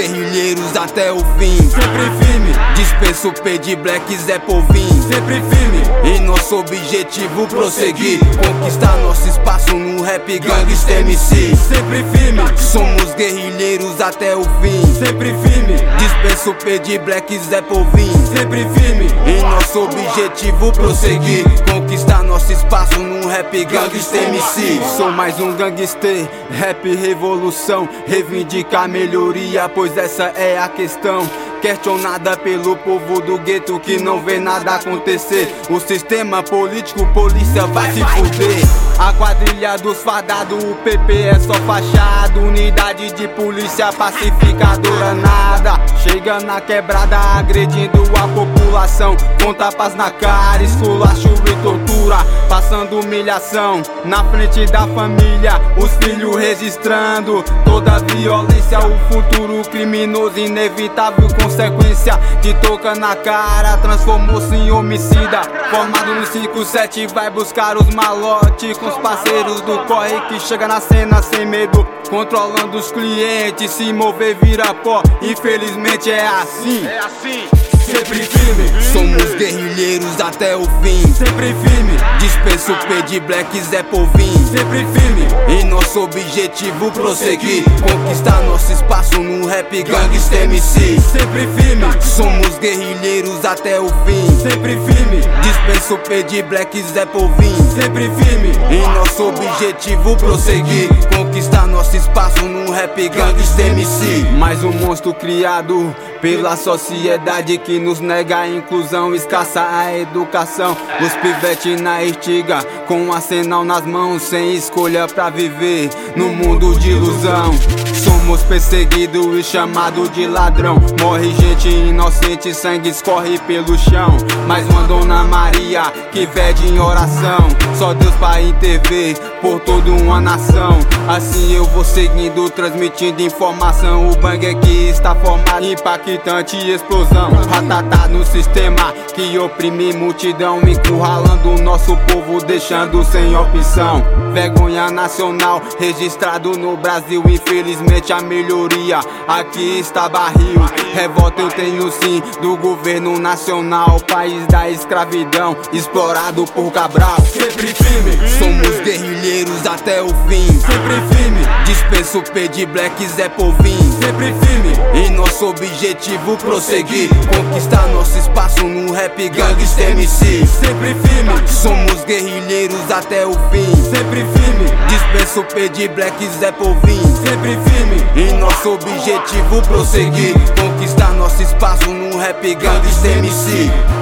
guerrilheiros até o fim, sempre firme. Dispenso P de Black Zé Polvinho, sempre firme. E nosso objetivo prosseguir, conquistar nosso espaço no rap Gangsta MC. Sempre firme. Somos guerrilheiros até o fim, sempre firme. Dispenso P de Black Zé Polvinho, sempre firme. E nosso objetivo prosseguir, conquistar nosso espaço no rap Gangsta MC. Sou mais um gangster, rap revolução, reivindicar melhoria, pois essa é a questão. Questionada pelo povo do gueto que não vê nada acontecer. O sistema político, polícia vai se fuder. A quadrilha dos fadados, o PP é só fachada. Unidade de polícia pacificadora nada. Chega na quebrada agredindo a população, com tapas na cara, esculacho e tortura, passando humilhação na frente da família, os filhos registrando toda a violência. O futuro criminoso, inevitável consequência de toca na cara, transformou-se em homicida. Formado no 5-7, vai buscar os malotes com os parceiros do corre que chega na cena sem medo, controlando os clientes, se mover vira pó. Infelizmente é assim, sempre firme. Somos guerrilheiros até o fim, sempre firme. Dispenso P de Black Zé Polvinho, sempre firme. E nosso objetivo prosseguir, conquistar nosso espaço no rap Gangsta MC. sempre firme. Somos guerrilheiros até o fim, sempre firme. Dispenso P de Black Zé Polvinho, sempre firme. E nosso objetivo prosseguir, conquistar nosso espaço no rap Gangsta MC. Mais um monstro criado pela sociedade que nos nega a inclusão, escassa a educação. Os pivete na estiga, com um arsenal nas mãos, sem escolha pra viver no mundo de ilusão. Somos perseguidos e chamados de ladrão. Morre gente inocente, sangue escorre pelo chão. Mais uma Dona Maria que pede em oração, só Deus pra intervir por toda uma nação. Assim eu vou seguindo, transmitindo informação. O bang é que está formado, impactante explosão. Ratatá no sistema que oprime multidão, encurralando o nosso povo, deixando sem opção. Vergonha nacional registrado no Brasil, infelizmente a melhoria aqui está barril. Revolta eu tenho sim do governo nacional, país da escravidão, explorado por Cabral. Sempre firme. Somos guerrilheiros até o fim, sempre firme. Dispenso P de Black Zé Polvinho, sempre firme. E nosso objetivo prosseguir, conquistar nosso espaço no rap Gangsta MC. sempre firme. Somos guerrilheiros até o fim, sempre firme. Dispenso P de Black Zé Polvinho, sempre firme. E nosso objetivo prosseguir, conquistar nosso espaço no rap Gangsta MC.